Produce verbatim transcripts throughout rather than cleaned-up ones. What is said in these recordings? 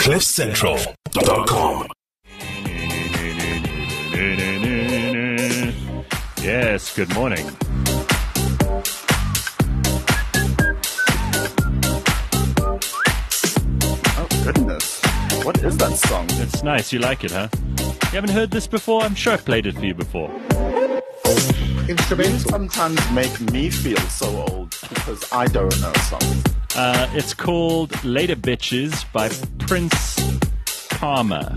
cliff central dot com. Yes, good morning. Oh, goodness. What is that song? It's nice. You like it, huh? You haven't heard this before? I'm sure I've played it for you before. You sometimes make me feel so old because I don't know songs. Uh, it's called Later Bitches by Prince Palmer.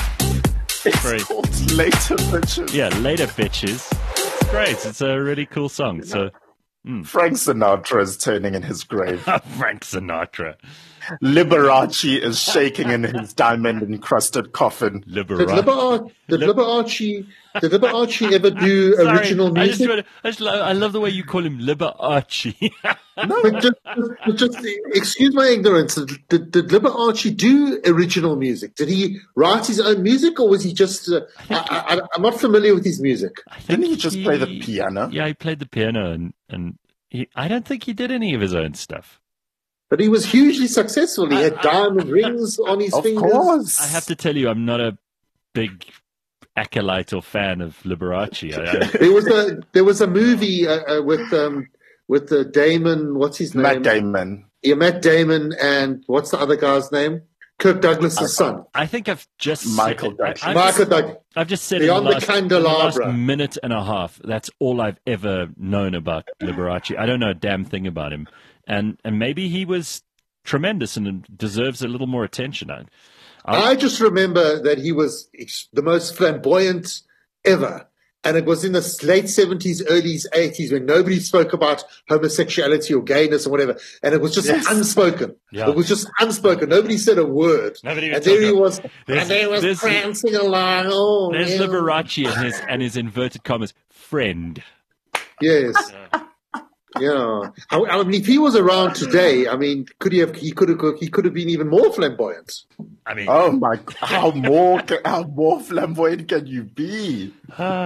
It's Great. called Later Bitches. Yeah, Later Bitches. It's great. It's a really cool song. So, mm. Frank Sinatra is turning in his grave. Frank Sinatra. Liberace is shaking in his diamond-encrusted coffin. Liberace. Did, Liber- did Liberace did Liberace ever do Sorry, original I just, music? wanna- I, just lo- I love the way you call him Liberace. But just, just, just excuse my ignorance. Did, did Liberace do original music? Did he write his own music, or was he just? Uh, I, I, I'm not familiar with his music. I think Didn't he just play the piano? Yeah, he played the piano, and and he, I don't think he did any of his own stuff. But he was hugely successful. He had I- I- diamond rings on his Of fingers. course. I have to tell you, I'm not a big acolyte or fan of Liberace. I, I, There was a there was a movie uh, uh, with um, with uh, Damon. What's his name? Matt Damon. Yeah, Matt Damon, and what's the other guy's name? Kirk Douglas's son. I think I've just Michael said, Douglas. I, I've, Michael just, Douglas. I've just said Beyond in the, the last, in the last Candelabra. minute and a half. That's all I've ever known about Liberace. I don't know a damn thing about him, and and maybe he was tremendous and deserves a little more attention. I, I, I just remember that he was ex- the most flamboyant ever. And it was in the late seventies, early eighties when nobody spoke about homosexuality or gayness or whatever. And it was just Yes. unspoken. Yeah. It was just unspoken. Nobody said a word. Nobody and was there he talking. was, There's- and there he was there's- prancing along. Oh, there's yeah. Liberace and his and his inverted commas friend. Yes. Yeah. I, I mean, if he was around today, I mean, could he have? He could have. He could have been even more flamboyant. I mean, Oh my! How more? ca- How more flamboyant can you be?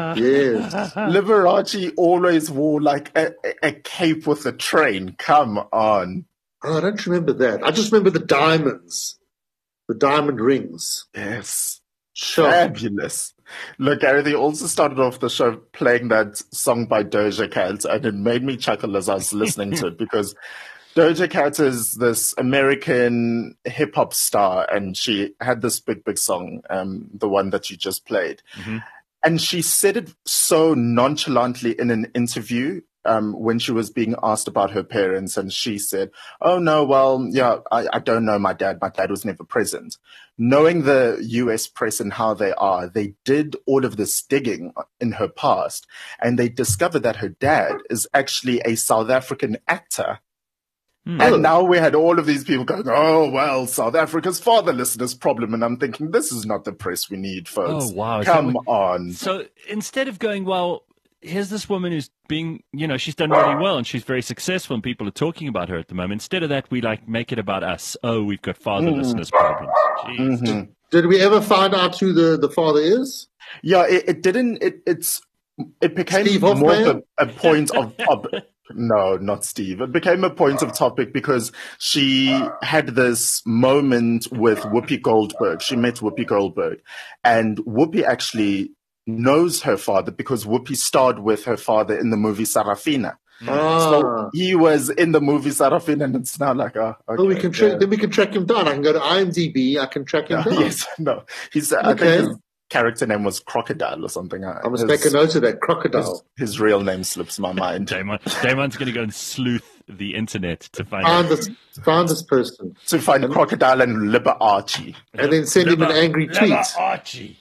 Yes. Liberace always wore like a, a a cape with a train. Come on. Oh, I don't remember that. I just remember the diamonds, the diamond rings. Yes. Sure. Fabulous. Look, Gary, they also started off the show playing that song by Doja Cat, and it made me chuckle as I was listening to it because Doja Cat is this American hip hop star, and she had this big, big song, um, the one that you just played. Mhm. And she said it so nonchalantly in an interview um, when she was being asked about her parents. And she said, oh, no, well, yeah, I, I don't know my dad. My dad was never present. Knowing the U S press and how they are, they did all of this digging in her past. And they discovered that her dad is actually a South African actor. Hmm. And now we had all of these people going, oh, well, South Africa's fatherlessness problem. And I'm thinking, this is not the press we need, folks. Oh, wow. Is that Come what- on. So instead of going, well, here's this woman who's being, you know, she's done really well and she's very successful and people are talking about her at the moment. Instead of that, we like make it about us. Oh, we've got fatherlessness problems. Jeez. Mhm. Did we ever find out who the, the father is? Yeah, it, it didn't, it, it's, it became Steve more of Hoffman? a, a point of topic. No, not Steve. It became a point of topic because she had this moment with Whoopi Goldberg. She met Whoopi Goldberg, and Whoopi actually knows her father because Whoopi starred with her father in the movie Sarafina. Ah. So he was in the movie Sarafina, and it's now like, oh, okay. Oh, we can tra- yeah. then we can track him down. I can go to IMDb. I can track him Yeah, down. yes, no. He's, I Okay. think his character name was Crocodile or something. I must His- make a note of that. Crocodile. His, his real name slips my mind. Damon, Damon's going to go and sleuth the internet to find Find out. this, find this person, To find Crocodile and Liberace. and then send him an angry tweet. Liberace.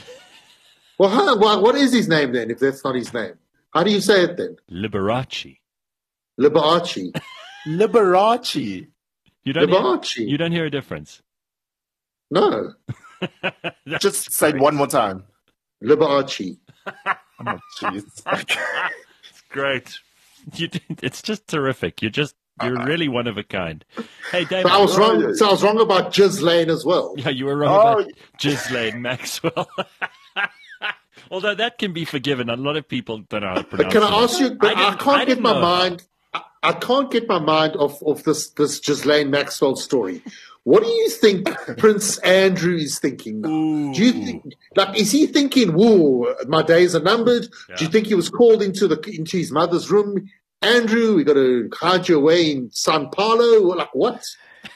Well, how, what, what is his name then? If that's not his name, how do you say it then? Liberace. Liberace. Liberace. You don't, hear, Liberace. you don't hear a difference. No, Just say it one more time. Liberace. Oh, jeez. It's great. You, it's just terrific. You're just, you're really one of a kind. Hey, David. So I was wrong. So I was wrong about Jizz Lane as well. Yeah, you were wrong Oh, about Ghislaine Maxwell. Although that can be forgiven. A lot of people don't know how to But pronounce can it. I ask you? But I, didn't- can't I get didn't my know. mind. I, I can't get my mind off of this this Ghislaine Maxwell story. What do you think Prince Andrew is thinking now? Ooh. Do you think, like, is he thinking, "Whoa, my days are numbered"? Yeah. Do you think he was called into the into his mother's room? Andrew, we got to hide you away in Sao Paulo. Like what?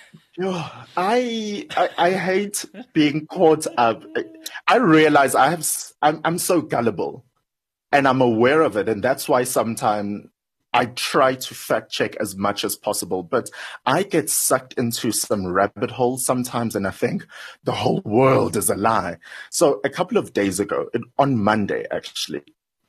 Oh, I, I I hate being caught up. I realize I have s- I'm I'm so gullible, and I'm aware of it, and that's why sometimes I try to fact check as much as possible. But I get sucked into some rabbit holes sometimes, and I think the whole world is a lie. So a couple of days ago, it- on Monday actually,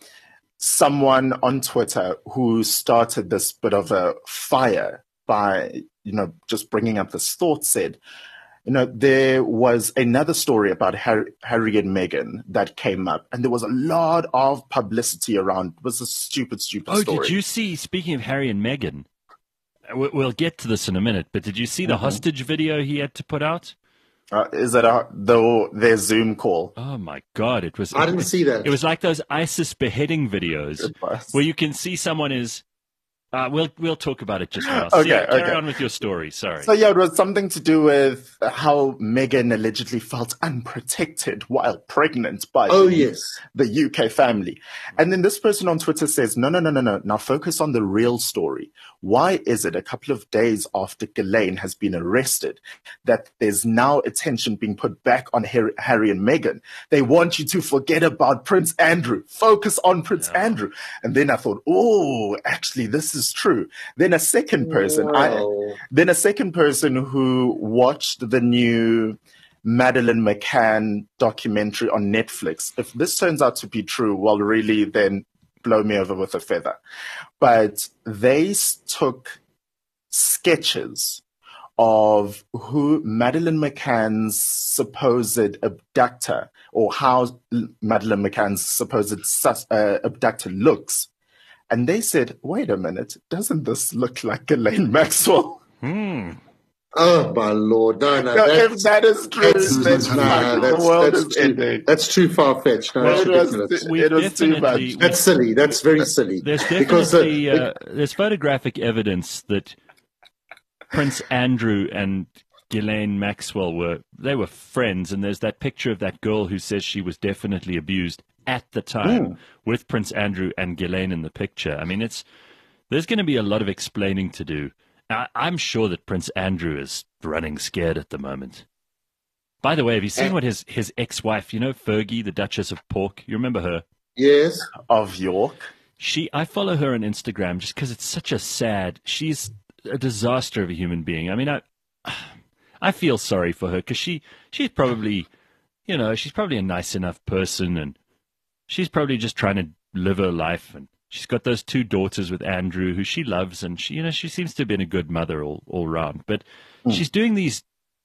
someone on Twitter who started this bit of a fire by, you know, just bringing up this thought said, you know, there was another story about Harry, Harry and Meghan that came up, and there was a lot of publicity around. It was a stupid, stupid Oh, story. did you see, speaking of Harry and Meghan, we- we'll get to this in a minute, but did you see the Mm-hmm. hostage video he had to put out? Uh, is it a, the, their Zoom call? Oh, my God. It was. I didn't see that. It was like those ISIS beheading videos It was. where you can see someone is. Uh, we'll we'll talk about it just now. Okay, So, yeah, carry okay. on with your story. Sorry. So yeah, it was something to do with how Meghan allegedly felt unprotected while pregnant by Oh the, yes. the U K family. And then this person on Twitter says, no, no, no, no, no. Now focus on the real story. Why is it a couple of days after Ghislaine has been arrested that there's now attention being put back on Harry, Harry and Meghan? They want you to forget about Prince Andrew. Focus on Prince Yeah. Andrew. And then I thought, oh, actually, this is true. Then a second person, I, Wow. then a second person who watched the new Madeleine McCann documentary on Netflix. If this turns out to be true, well, really, then blow me over with a feather. But they s- took sketches of who Madeleine McCann's supposed abductor, or how Madeleine McCann's supposed sus- uh, abductor looks. And they said, wait a minute, doesn't this look like Ghislaine Maxwell? Hmm. Oh my lord! No, no. No, that's, if that is true, that's, then nah, fuck, that's, the world that's is too, ending. that's too far fetched. No, Well, that's it was, ridiculous. We've it was too definitely- much. That's silly. That's very silly. There's Because, uh, definitely uh, there's photographic evidence that Prince Andrew and Ghislaine Maxwell were they were friends, and there's that picture of that girl who says she was definitely abused at the time with Prince Andrew and Ghislaine in the picture. I mean, it's there's going to be a lot of explaining to do. I, I'm sure that Prince Andrew is running scared at the moment. By the way, have you seen Uh, what his his ex-wife, you know, Fergie, the Duchess of Pork? You remember her? Yes. Of York. She, I follow her on Instagram just because it's such a sad. She's a disaster of a human being. I mean, I, I feel sorry for her because she, she's probably, you know, she's probably a nice enough person, and she's probably just trying to live her life. And she's got those two daughters with Andrew, who she loves, and she, you know, she seems to have been a good mother all all round. But she's doing these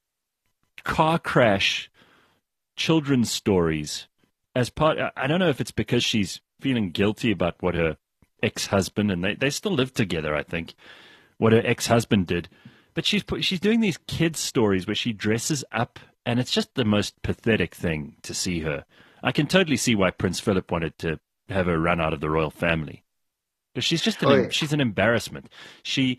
car crash children's stories as part. I- I don't know if it's because she's feeling guilty about what her ex-husband, and they, they still live together, I think, what her ex-husband did. But she's put, she's doing these kids' stories where she dresses up, and it's just the most pathetic thing to see her. I can totally see why Prince Philip wanted to have her run out of the royal family, because she's just an, Oh, yeah. she's an embarrassment. She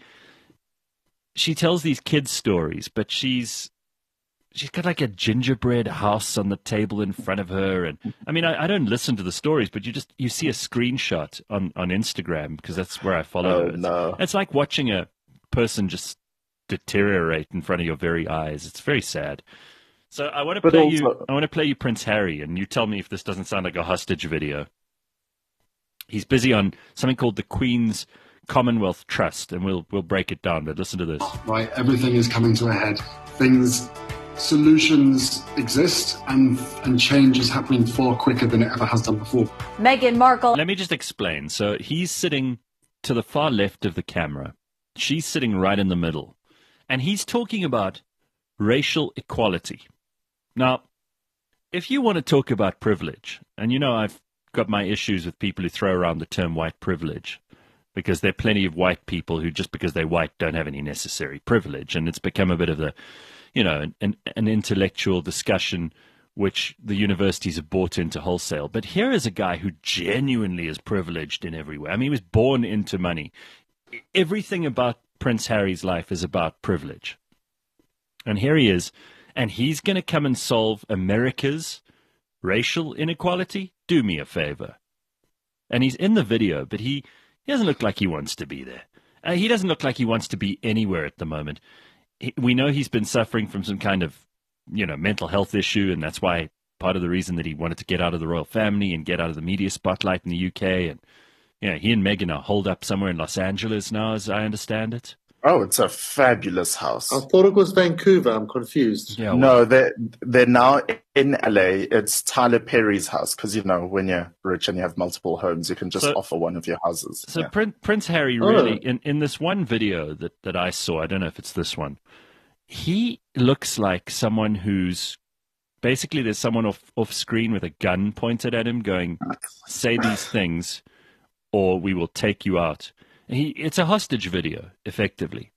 she tells these kids' stories, but she's she's got like a gingerbread house on the table in front of her, and I mean, I, I don't listen to the stories, but you just you see a screenshot on on Instagram, because that's where I follow Oh, her. It's, no. it's like watching a person just deteriorate in front of your very eyes. It's very sad. So I want to But play you. also- I want to play you Prince Harry, and you tell me if this doesn't sound like a hostage video. He's busy on something called the Queen's Commonwealth Trust, and we'll we'll break it down. But listen to this. Right, everything is coming to a head. Things, solutions exist, and and change is happening far quicker than it ever has done before. Meghan Markle. Let me just explain. So he's sitting to the far left of the camera. She's sitting right in the middle. And he's talking about racial equality. Now, if you want to talk about privilege, and you know I've got my issues with people who throw around the term white privilege, because there are plenty of white people who, just because they're white, don't have any necessary privilege. And it's become a bit of the, you know, an, an intellectual discussion which the universities have bought into wholesale. But here is a guy who genuinely is privileged in every way. I mean, he was born into money. Everything about Prince Harry's life is about privilege. And here he is, and he's going to come and solve America's racial inequality? Do me a favor. And he's in the video, but he, he doesn't look like he wants to be there. Uh, he doesn't look like he wants to be anywhere at the moment. He, we know he's been suffering from some kind of, you know, mental health issue, and that's why part of the reason that he wanted to get out of the royal family and get out of the media spotlight in the U K. And, you know, he and Meghan are holed up somewhere in Los Angeles now, as I understand it. Oh, it's a fabulous house. I thought it was Vancouver. I'm confused. Yeah, well, No, they're, they're now in L A. It's Tyler Perry's house because, you know, when you're rich and you have multiple homes, you can just So- offer one of your houses. So Yeah. Prin- Prince Harry Oh. really, in, in this one video that, that I saw, I don't know if it's this one, he looks like someone who's basically there's someone off, off screen with a gun pointed at him going, say these things or we will take you out. He, it's a hostage video, effectively.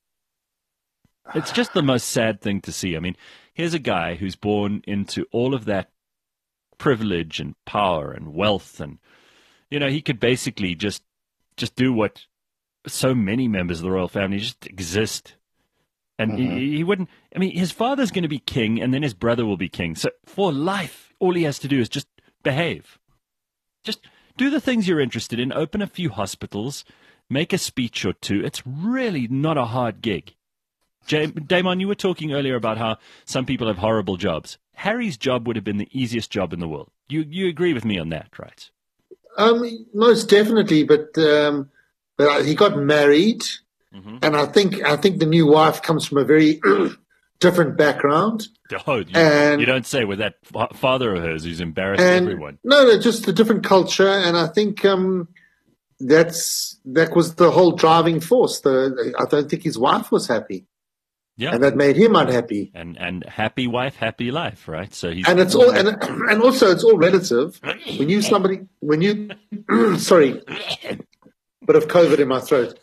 It's just the most sad thing to see. I mean, here's a guy who's born into all of that privilege and power and wealth, and you know, he could basically just just do what so many members of the royal family just exist. And Mhm. he, he wouldn't. I mean, his father's going to be king, and then his brother will be king. So for life, all he has to do is just behave. Just do the things you're interested in. Open a few hospitals, make a speech or two. It's really not a hard gig. Jay, Damon, you were talking earlier about how some people have horrible jobs. Harry's job would have been the easiest job in the world. You you agree with me on that, right? Um, most definitely, but um, but he got married, Mm-hmm. and I think I think the new wife comes from a very different background. Oh, you, And- you don't say with that fa- father of hers who's embarrassing And everyone. no, no, just a different culture, and I think um, that's that was the whole driving force. The I don't think his wife was happy, Yeah. and that made him unhappy. And and happy wife, happy life, right? So he's And it's all and and also it's all relative. When you somebody when you sorry, bit of COVID in my throat.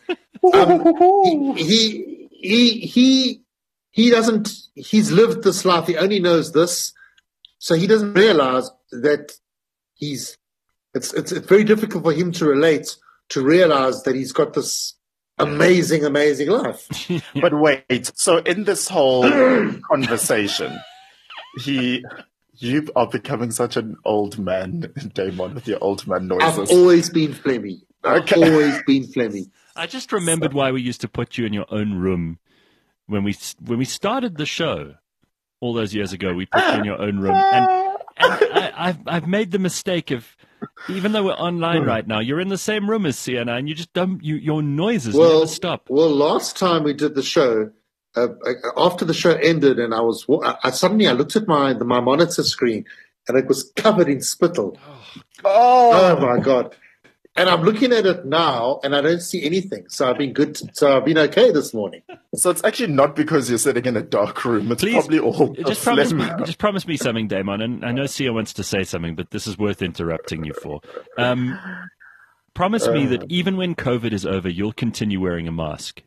Um, he, he he he he doesn't. He's lived this life. He only knows this, so he doesn't realize that he's. It's it's it's very difficult for him to relate to realize that he's got this amazing, amazing life. But wait, so in this whole conversation, he, you are becoming such an old man, Damon, with your old man I've noises. always been phlegmy. I've Okay. always been phlegmy. I just remembered why we used to put you in your own room when we when we started the show all those years ago. We put you in your own room, and, and I, I've I've made the mistake of, even though we're online right now, you're in the same room as Sienna, and you just don't you your noises Well, never stop. well, last time we did the show, uh, after the show ended, and I was I, I suddenly I looked at my my monitor screen, and it was covered in spittle. Oh, Oh my god! And I'm looking at it now, and I don't see anything. So I've been good. So I've been okay this morning. so it's actually not because you're sitting in a dark room. It's Please, probably all Just the promise me, phlegm. just promise me something, Damon. And I know Sia wants to say something, but this is worth interrupting you for. Um, promise me that even when COVID is over, you'll continue wearing a mask.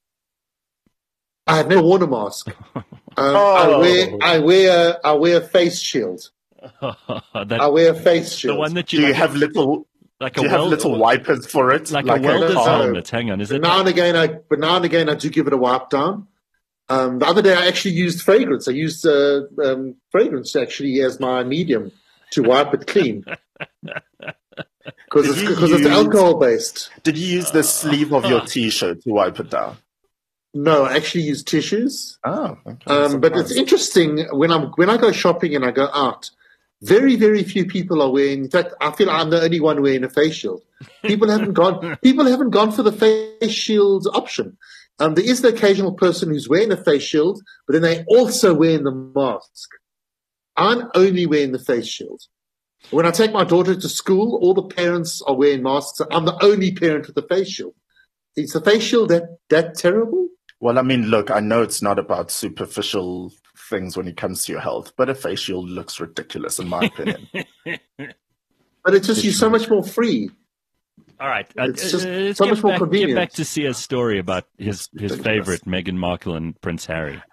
I have never worn a mask. Um, Oh. I wear I wear I wear a face shield. that, I wear a face the shield. one that Do you you like, have little? like Do a you have weld- little wipers for it? like, a welder's car? helmet. Hang on, is But it? now and again, I but now and again I do give it a wipe down. Um, the other day, I actually used fragrance. I used uh, um, fragrance actually as my medium to wipe it clean because Did it's you because it's use- alcohol based. Did you use the sleeve of your T-shirt to wipe it down? No, I actually use tissues. Oh, okay. Um, but it's interesting when I'm when I go shopping and I go out. Very, very few people are wearing. In fact, I feel I'm the only one wearing a face shield. People haven't gone. People haven't gone for the face shield option. Um, there is the occasional person who's wearing a face shield, but then they also wearing the mask. I'm only wearing the face shield. When I take my daughter to school, all the parents are wearing masks. I'm the only parent with a face shield. Is the face shield that that terrible? Well, I mean, look, I know it's not about superficial things when it comes to your health, but a face shield looks ridiculous, in my opinion. But it's just you're so much more free. All right, uh, It's just uh, let's so get much more back, get convenient. back to Sia's story about his, his ridiculous. favorite, Meghan Markle and Prince Harry.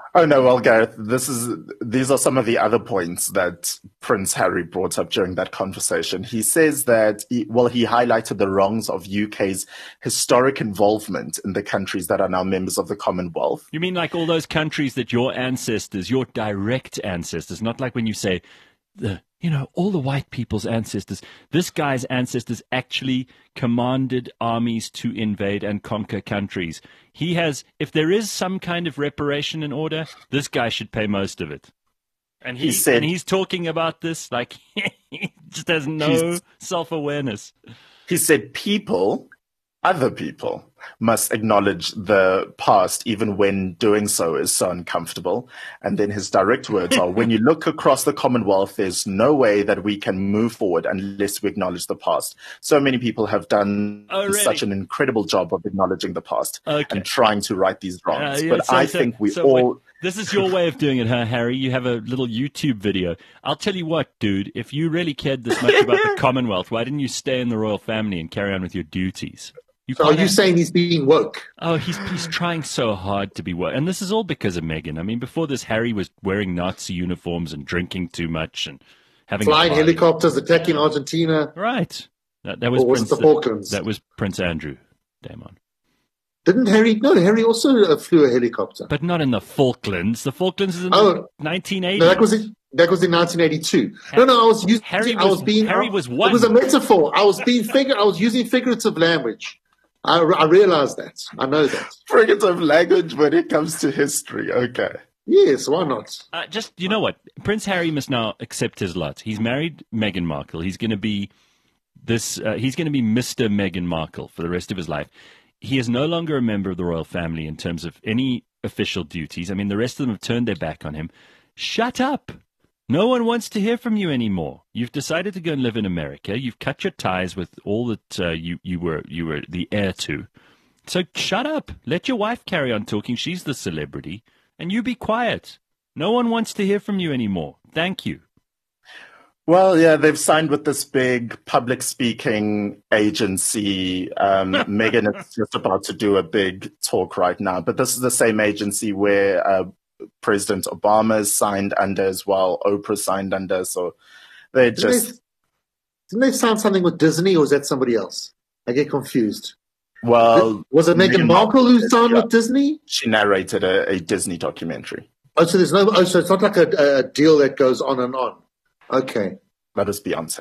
Oh no, well, Gareth, this is these are some of the other points that Prince Harry brought up during that conversation. He says that, he, well, he highlighted the wrongs of U K's historic involvement in the countries that are now members of the Commonwealth. You mean like all those countries that your ancestors, your direct ancestors, not like when you say the, you know, all the white people's ancestors. This guy's ancestors actually commanded armies to invade and conquer countries. He has, if there is some kind of reparation in order, this guy should pay most of it. And, he, He said- and he's talking about this like he just has no He's- self-awareness. He said people, other people, must acknowledge the past even when doing so is so uncomfortable. And then his direct words are, when you look across the Commonwealth, there's no way that we can move forward unless we acknowledge the past. So many people have done Oh, really? such an incredible job of acknowledging the past Okay. and trying to right these wrongs. Uh, yeah, but so- I so- think we so all... wait, this is your way of doing it, huh, Harry? You have a little YouTube video. I'll tell you what, dude, if you really cared this much about the Commonwealth, why didn't you stay in the royal family and carry on with your duties? You So are can't you have- saying he's being woke? Oh, he's he's trying so hard to be woke. And this is all because of Meghan. I mean, before this, Harry was wearing Nazi uniforms and drinking too much and having a Flying party. helicopters, attacking Argentina. Right. That, that was Or was Prince, it the Falklands? That was Prince Andrew, Damon. Didn't Harry? No, Harry also uh, flew a helicopter. But not in the Falklands. The Falklands is in Oh, the nineteen eighties. No, that was in, that was in nineteen eighty-two. No, no, I was using. Harry I was was- being. Harry I- was one. It was a metaphor. I was being figure. I was using figurative language. I, I realized that. I know that. Figurative language when it comes to history. Okay. Yes, why not? Uh, just, you know what? Prince Harry must now accept his lot. He's married Meghan Markle. He's going to be this. Uh, he's going to be Mister Meghan Markle for the rest of his life. He is no longer a member of the royal family in terms of any official duties. I mean, the rest of them have turned their back on him. Shut up. No one wants to hear from you anymore. You've decided to go and live in America. You've cut your ties with all that uh, you, you were you were the heir to. So shut up. Let your wife carry on talking. She's the celebrity. And you be quiet. No one wants to hear from you anymore. Thank you. Well, yeah, they've signed with this big public speaking agency. Um, Meghan is just about to do a big talk right now, but this is the same agency where uh, President Obama is signed under as well. Oprah signed under, so they're Didn't just they, didn't they sign something with Disney, or was that somebody else? I get confused. well. Was it Meghan Meghan Markle who Markle, signed yeah. with Disney? She narrated a, a Disney documentary. Oh, so there's no. Oh, so it's not like a, a deal that goes on and on. Okay, That is Beyonce.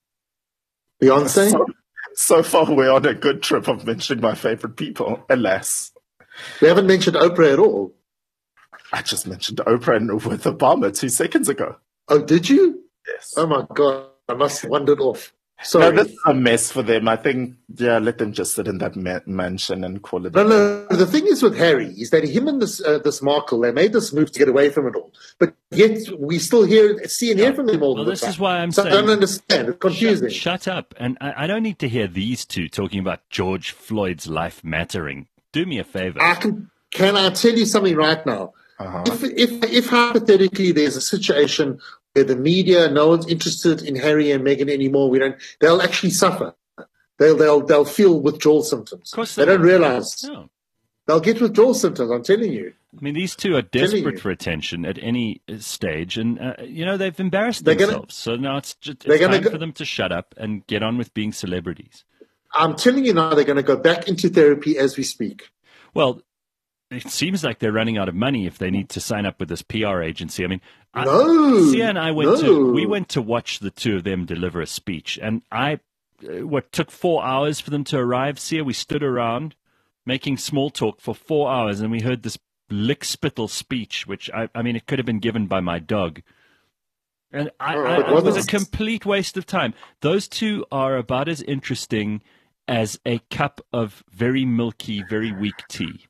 Beyonce. So, so far, we're on a good trip of mentioning my favorite people. Alas, We haven't mentioned Oprah at all. I just mentioned Oprah and with Obama two seconds ago. Oh, did you? Yes. Oh my God, I must have wandered off. No, Sorry. this is a mess for them. I think, yeah, let them just sit in that ma- mansion and call it. No, a day. no. The thing is with Harry is that him and this uh, this Markle, they made this move to get away from it all, but yet we still hear, see and hear from them all Well, the this time. is why I'm so I saying- don't understand. It's confusing. Shut, shut up. And I, I don't need to hear these two talking about George Floyd's life mattering. Do me a favor. I can can I tell you something right now? Uh-huh. If if if hypothetically there's a situation where the media, no one's interested in Harry and Meghan anymore, we don't. They'll actually suffer. They'll they'll they'll feel withdrawal symptoms. Of course they, they don't will. realize. No. They'll get withdrawal symptoms. I'm telling you. I mean, these two are Telling desperate you. for attention at any uh, stage, and uh, you know they've embarrassed They're gonna- themselves. so now it's just they're it's gonna time go- for them to shut up and get on with being celebrities. I'm telling you now, they're going to go back into therapy as we speak. Well, it seems like they're running out of money if they need to sign up with this P R agency. I mean, I, No, Sia and I went no. to we went to watch the two of them deliver a speech, and I uh, what took four hours for them to arrive. Sia, we stood around making small talk for four hours, and we heard this lickspittle speech, which I, I mean, it could have been given by my dog. And I, Oh, I, it it was a wasn't. complete waste of time. Those two are about as interesting as a cup of very milky, very weak tea.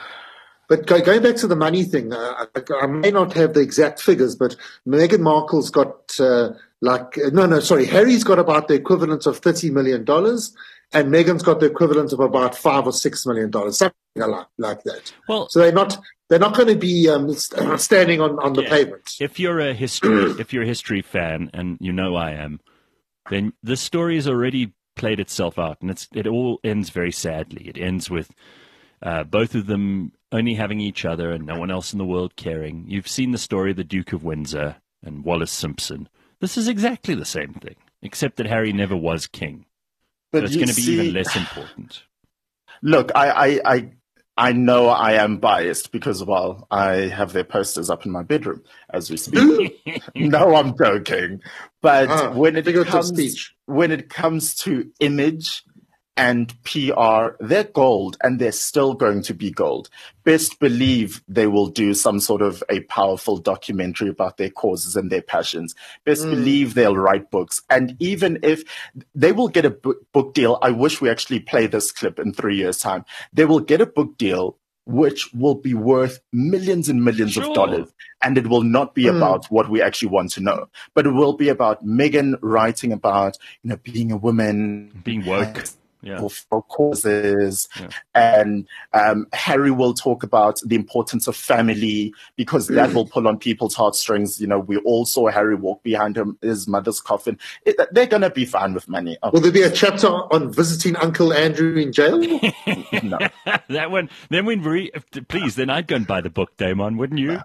But go, going back to the money thing, uh, I, I may not have the exact figures, but Meghan Markle's got uh, like no, no, sorry, Harry's got about the equivalent of thirty million dollars, and Meghan's got the equivalent of about five or six million dollars, something like like that. Well, So they're not they're not going to be um, st- standing on, on the Yeah. pavement. if you're a history, if you're a history fan, and you know I am, then this story has already played itself out, and it's it all ends very sadly. It ends with Uh, both of them only having each other and no one else in the world caring. You've seen the story of the Duke of Windsor and Wallace Simpson. This is exactly the same thing, except that Harry never was king. But so it's you going to be see- even less important. Look, I, I, I, I know I am biased because, well, I have their posters up in my bedroom as we speak. No, I'm joking. But Ah, when it figurative comes speech. when it comes to image and P R, they're gold, and they're still going to be gold. Best believe they will do some sort of a powerful documentary about their causes and their passions. Best Mm. believe they'll write books. And even if they will get a book, book deal, I wish we actually play this clip in three years' time. They will get a book deal which will be worth millions and millions Sure. of dollars. And it will not be Mm. about what we actually want to know, but it will be about Meghan writing about, you know, being a woman, Being woke. Yeah. for, for causes, Yeah. and um, Harry will talk about the importance of family because that will pull on people's heartstrings. You know, we all saw Harry walk behind him, his mother's coffin. It, they're gonna be fine with money. Oh, Will there be a chapter on visiting Uncle Andrew in jail? no. That one. Then when re- please, then I'd go and buy the book, Damon, wouldn't you?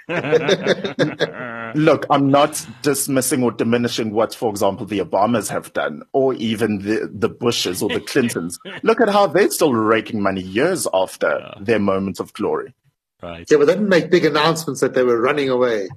Look, I'm not dismissing or diminishing what, for example, the Obamas have done, or even the, the Bushes or the Clintons. Look at how they're still raking money years after their moment of glory. Right. Yeah, but they didn't make big announcements that they were running away.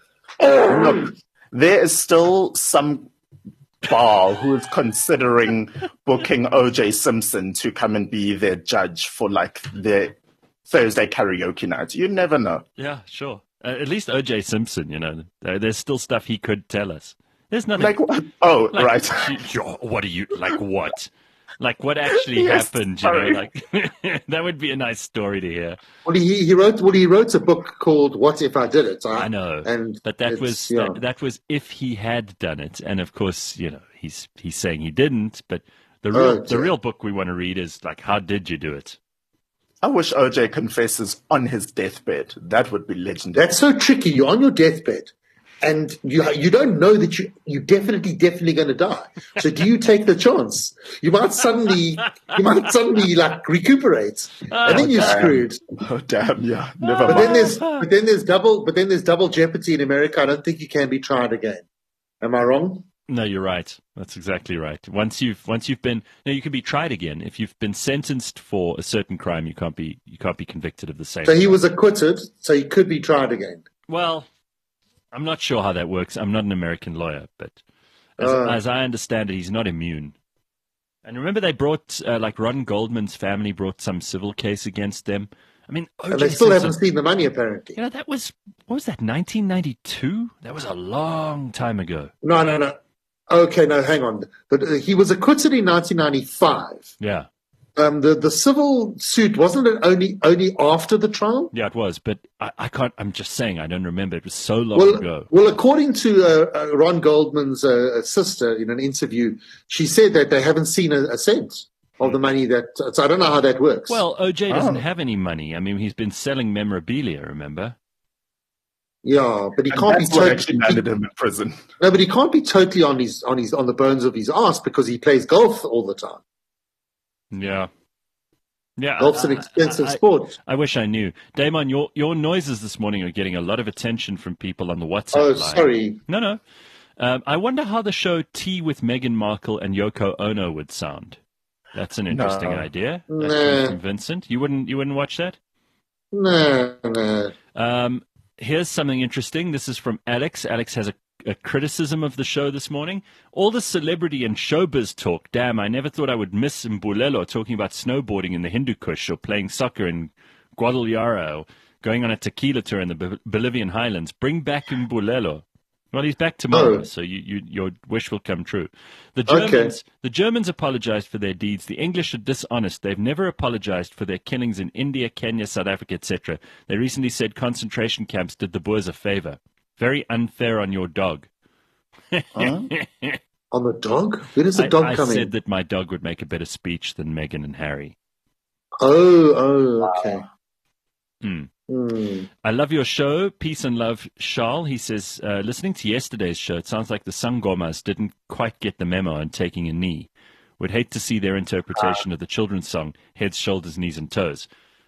Look, there is still some bar who is considering booking O J Simpson to come and be their judge for like their Thursday karaoke night. You never know. Yeah, sure. Uh, at least O J Simpson, you know, there, there's still stuff he could tell us. There's nothing. Like, what? Oh, like, right. she- what are you like? What? Like what actually Yes, happened? You know, sorry. like that would be a nice story to hear. Well, he he wrote well he wrote a book called "What If I Did It." I know, and but that it's- was yeah. that, that was if he had done it, and of course, you know, he's he's saying he didn't. But the real Oh, the dear. real book we want to read is like, how did you do it? I wish O J confesses on his deathbed. That would be legendary. That's so tricky. You're on your deathbed, and you you don't know that you you definitely definitely going to die. So do you take the chance? You might suddenly you might suddenly like recuperate, and then you're damn. screwed. Oh, damn, yeah. Never But then mind. there's but then there's double but then there's double jeopardy in America. I don't think you can be tried again. Am I wrong? No, you're right. That's exactly right. Once you've once you've been, no, you can be tried again. If you've been sentenced for a certain crime, you can't be you can't be convicted of the same. So he was acquitted, so he could be tried again. Well, I'm not sure how that works. I'm not an American lawyer, but as, Uh. as I understand it, he's not immune. And remember, they brought uh, like Ron Goldman's family brought some civil case against them. I mean, O J And they still Simpson- haven't seen the money, apparently. You know, that was what was that? nineteen ninety-two. That was a long time ago. No, no, no. Okay, no, hang on. But uh, he was acquitted in nineteen ninety-five. Yeah, Um, the the civil suit wasn't it only only after the trial? yeah, it was. But I, I can't. I'm just saying, I don't remember. It was so long Well, ago. well, according to uh, uh, Ron Goldman's uh, sister in an interview, she said that they haven't seen a, a cent of the money that. So I don't know how that works. Well, O J doesn't Oh. have any money. I mean, he's been selling memorabilia. Remember? yeah, but he And can't be that's what actually totally. landed him in prison. No, but he can't be totally on his on his on the bones of his ass because he plays golf all the time. Yeah. Yeah, Golf's an I- expensive I- I- sport. I wish I knew. Damon, your your noises this morning are getting a lot of attention from people on the WhatsApp Oh, line. sorry. No, no. Um, I wonder how the show Tea with Meghan Markle and Yoko Ono would sound. That's an interesting No. idea. That Nah. came from Vincent. You wouldn't you wouldn't watch that? No, no. Um, here's something interesting. This is from Alex. Alex has a, a criticism of the show this morning. All the celebrity and showbiz talk. Damn, I never thought I would miss Mbulelo talking about snowboarding in the Hindu Kush or playing soccer in Guadalajara or going on a tequila tour in the Bo- Bolivian highlands. Bring back Mbulelo. Well, he's back tomorrow, Oh. so you, you, your wish will come true. The Okay. Germans, the Germans apologized for their deeds. The English are dishonest. They've never apologized for their killings in India, Kenya, South Africa, et cetera. They recently said concentration camps did the Boers a favor. Very unfair on your dog. On the dog? Where does the I, dog I come said in? that my dog would make a better speech than Meghan and Harry. Oh, oh, okay. Hmm. Hmm. I love your show. Peace and love, Charles. He says, uh, listening to yesterday's show, it sounds like the Sangomas didn't quite get the memo on taking a knee. Would hate to see their interpretation of the children's song, Heads, Shoulders, Knees and Toes.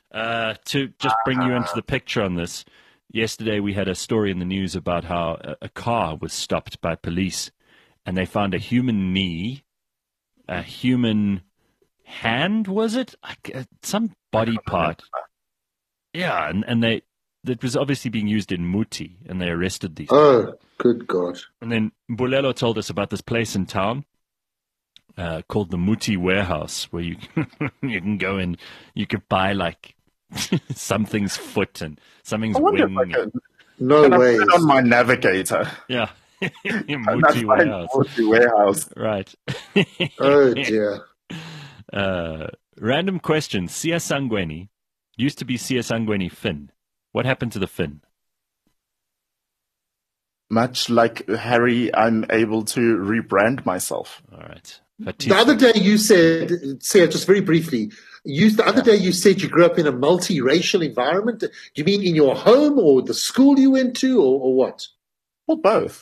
Uh, to just bring you into the picture on this, yesterday we had a story in the news about how a, a car was stopped by police and they found a human knee, a human hand, was it? Like, uh, some body part. Yeah, and, and they it was obviously being used in Muti, and they arrested these Oh, people. good God. And then Bulelo told us about this place in town uh, called the Muti Warehouse, where you you can go in, you could buy like something's foot and something's I wonder wing. if I can, No can I way. put it on my navigator. Yeah. And that's Muti my Warehouse. Muti warehouse. Right. Oh, dear. Uh, random question. Sia Sangweni used to be Sia Sangweni Finn. What happened to the Finn? Much like Harry, I'm able to rebrand myself. All right. The other day you said, Sarah, just very briefly, you, the other day you said you grew up in a multiracial environment. Do you mean in your home or the school you went to or, or what? Well, both.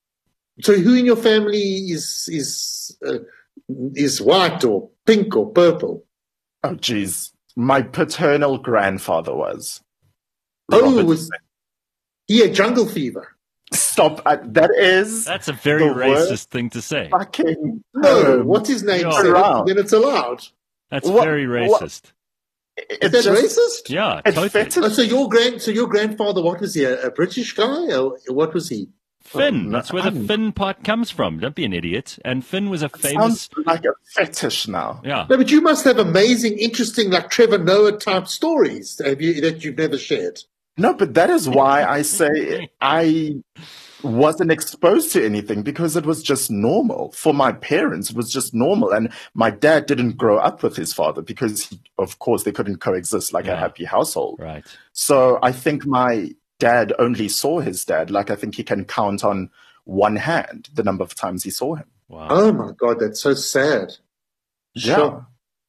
So who in your family is is uh, is white or pink or purple? Oh, geez. My paternal grandfather was. Oh, Robert- was he had jungle fever? Stop. Uh, that is That's a very the racist worst thing to say. fucking. No, um, what's his name? You're Said it, around. then it's allowed. That's What- very what- racist. Is It's that just, racist? Yeah, It totally. fitted. Oh, so your grand, so your grandfather, what was he? A, a British guy, or what was he? Finn. Oh, no, That's where the I'm- Finn part comes from. Don't be an idiot. And Finn was a Sounds famous. like a fetish now. Yeah. No, but you must have amazing, interesting, like Trevor Noah type stories have you, that you've never shared. No, but that is why I say I wasn't exposed to anything, because it was just normal. For my parents, it was just normal. And my dad didn't grow up with his father because, he, of course, they couldn't coexist like Yeah. a happy household. Right. So I think my dad only saw his dad. Like, I think he can count on one hand the number of times he saw him. Wow. Oh my God, that's so sad. Yeah. Sure.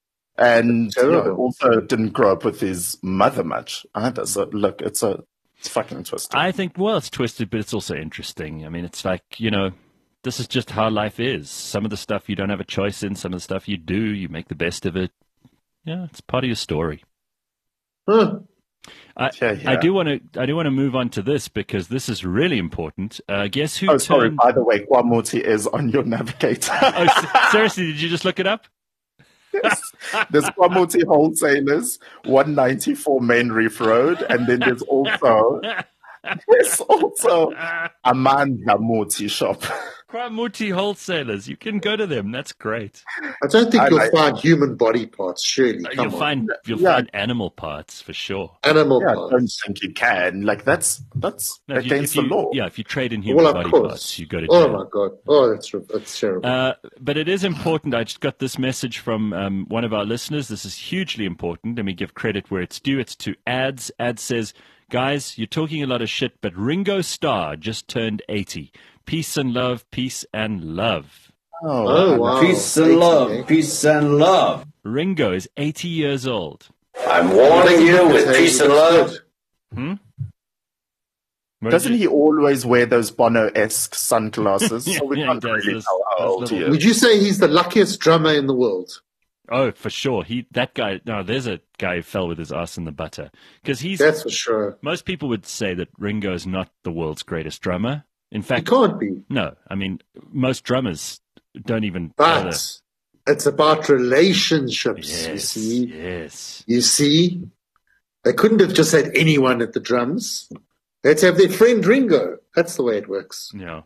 And you know, Terrible. also didn't grow up with his mother much either. So look, it's a it's fucking twisted. I think, well, it's twisted, but it's also interesting. I mean, it's like, you know, this is just how life is. Some of the stuff you don't have a choice in, some of the stuff you do, you make the best of it. Yeah, it's part of your story. Huh. I, Yeah, yeah. I do want to. I do want to move on to this because this is really important. Uh, guess who Oh, sorry. turned? By the way, Kwamuti is on your navigator. Oh, s- seriously, did you just look it up? There's Kwamuti Wholesalers, one ninety-four Main Reef Road, and then there's also there's also Amanda Muti shop. Kwamuti Wholesalers. You can go to them. That's great. I don't think I you'll like- find human body parts, surely. Uh, Come You'll on. find you'll Yeah. find animal parts for sure. Animal Yeah, I don't parts. think you can. Like that's that's No, if you- against if you- the law. Yeah, if you trade in human Well, of body course. parts, you go to Oh jail. my God. Oh, that's, that's terrible. Uh, but it is important. I just got this message from um, one of our listeners. This is hugely important. Let me give credit where it's due. It's to Ads. Ads says, guys, you're talking a lot of shit, but Ringo Starr just turned eighty. Peace and love, peace and love. Oh, wow. Peace and eighty, love. eh? Peace and love. Ringo is eighty years old. I'm warning you with Hey, peace and that's love. good. What Doesn't did you- he always wear those Bono-esque sunglasses? So we Yeah, can't he does. really Those- tell how those old he little- is. Would you say he's the luckiest drummer in the world? Oh, for sure. He that guy. No, there's a guy who fell with his ass in the butter because he's. That's for sure. Most people would say that Ringo is not the world's greatest drummer. In He fact, can't be. no. I mean, most drummers don't even. bother. But it's about relationships, you Yes, see. yes. You see? They couldn't have just had anyone at the drums. They had to have their friend Ringo. That's the way it works. Yeah.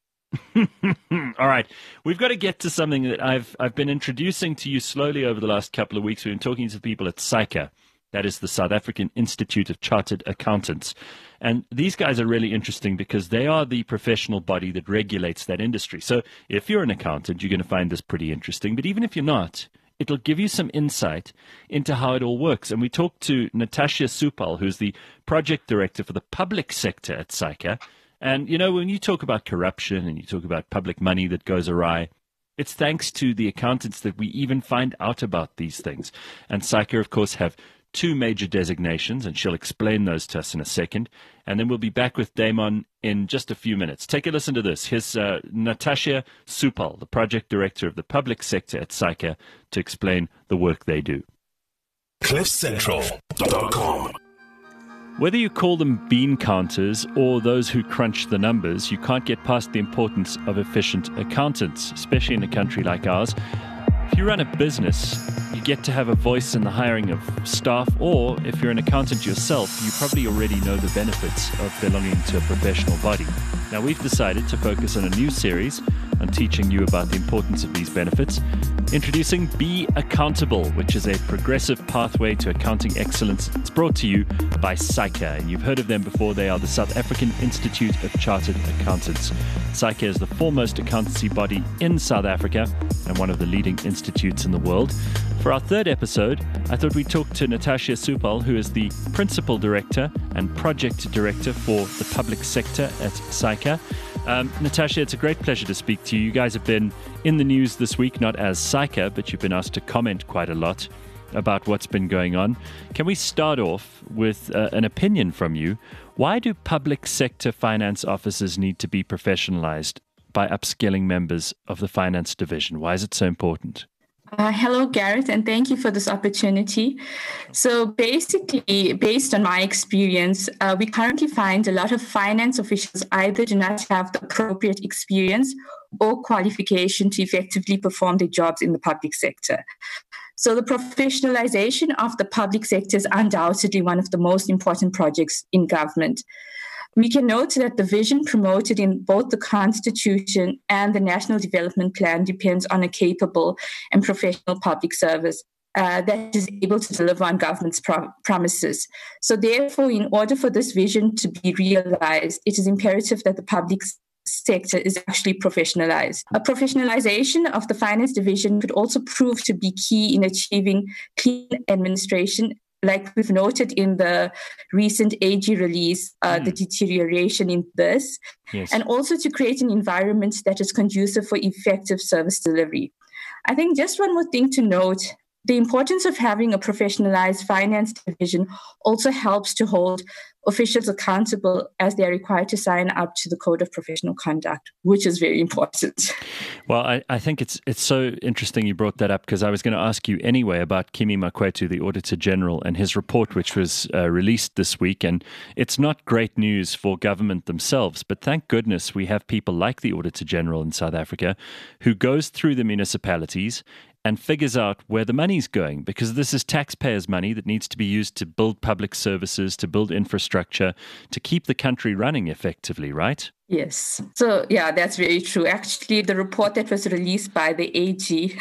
All right, we've got to get to something that I've I've been introducing to you slowly over the last couple of weeks. We've been talking to people at SAICA, that is the South African Institute of Chartered Accountants, and these guys are really interesting because they are the professional body that regulates that industry. So if you're an accountant, you're going to find this pretty interesting. But even if you're not, it'll give you some insight into how it all works. And we talked to Natasha Supal, who's the project director for the public sector at SAICA. And, you know, when you talk about corruption and you talk about public money that goes awry, it's thanks to the accountants that we even find out about these things. And SAICA, of course, have two major designations, and she'll explain those to us in a second. And then we'll be back with Damon in just a few minutes. Take a listen to this. Here's uh, Natasha Supal, the project director of the public sector at SAICA, to explain the work they do. cliff central dot com. Whether you call them bean counters or those who crunch the numbers, you can't get past the importance of efficient accountants, especially in a country like ours. If you run a business, you get to have a voice in the hiring of staff, or if you're an accountant yourself, you probably already know the benefits of belonging to a professional body. Now, we've decided to focus on a new series on teaching you about the importance of these benefits. Introducing Be Accountable, which is a progressive pathway to accounting excellence. It's brought to you by SAICA, and you've heard of them before. They are the South African Institute of Chartered Accountants. SAICA is the foremost accountancy body in South Africa and one of the leading institutes in the world. For our third episode, I thought we'd talk to Natasha Supal, who is the Principal Director and Project Director for the Public Sector at SAICA. Um, Natasha, it's a great pleasure to speak to you. You guys have been in the news this week, not as SAICA, but you've been asked to comment quite a lot about what's been going on. Can we start off with uh, an opinion from you? Why do public sector finance officers need to be professionalized by upskilling members of the finance division? Why is it so important? Uh, hello, Gareth, and thank you for this opportunity. So basically, based on my experience, uh, we currently find a lot of finance officials either do not have the appropriate experience or qualification to effectively perform their jobs in the public sector. So the professionalization of the public sector is undoubtedly one of the most important projects in government. We can note that the vision promoted in both the Constitution and the National Development Plan depends on a capable and professional public service uh, that is able to deliver on government's pro- promises. So therefore, in order for this vision to be realized, it is imperative that the public sector is actually professionalized. A professionalization of the finance division could also prove to be key in achieving clean administration, like we've noted in the recent A G release, uh, mm. the deterioration in this, yes. and also to create an environment that is conducive for effective service delivery. I think just one more thing to note, the importance of having a professionalized finance division also helps to hold officials accountable as they are required to sign up to the Code of Professional Conduct, which is very important. Well, I, I think it's it's so interesting you brought that up, because I was going to ask you anyway about Kimi Makwetu, the Auditor General, and his report, which was uh, released this week. And it's not great news for government themselves, but thank goodness we have people like the Auditor General in South Africa who goes through the municipalities and figures out where the money's going, because this is taxpayers' money that needs to be used to build public services, to build infrastructure, to keep the country running effectively, right? Yes. So, yeah, that's very true. Actually, the report that was released by the A G